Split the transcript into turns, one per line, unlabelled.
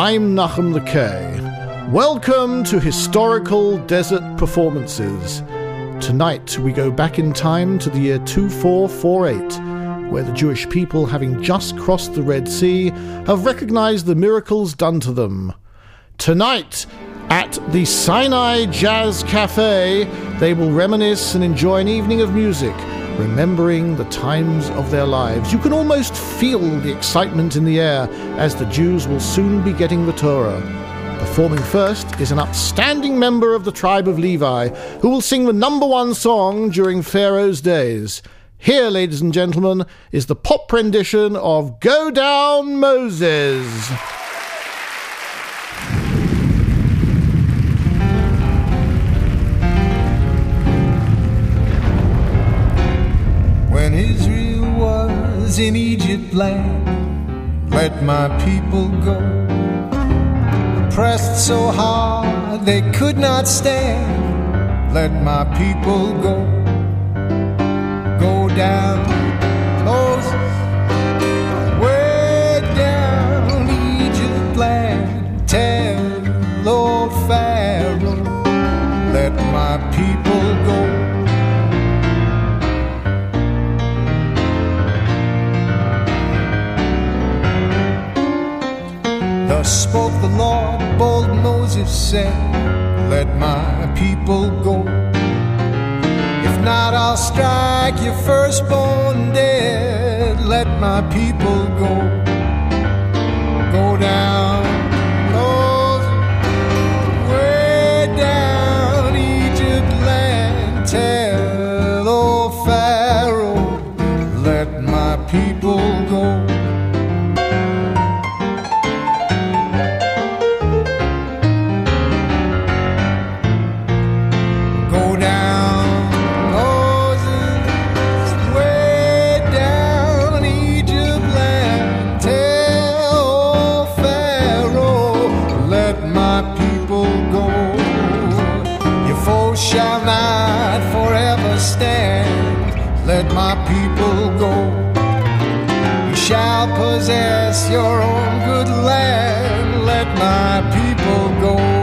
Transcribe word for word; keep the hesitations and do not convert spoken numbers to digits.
I'm Nachum the K. Welcome to Historical Desert Performances. Tonight we go back in time to the year two four four eight, where the Jewish people, having just crossed the Red Sea, have recognized the miracles done to them. Tonight, at the Sinai Jazz Cafe, they will reminisce and enjoy an evening of music, remembering the times of their lives. You can almost feel the excitement in the air as the Jews will soon be getting the Torah. Performing first is an upstanding member of the tribe of Levi who will sing the number one song during Pharaoh's days. Here, ladies and gentlemen, is the pop rendition of Go Down Moses.
When Israel was in Egypt land, let my people go. Pressed so hard they could not stand, let my people go. Go down, Moses, way down Egypt land. Tell old Pharaoh, let my people go. Thus spoke the Lord, bold Moses said, let my people go. If not, I'll strike your firstborn dead. Let my people go. Go down, Moses, way down Egypt land. Tell old Pharaoh, let my people go. Shall not forever stand. Let my people go. You shall possess your own good land. Let my people go.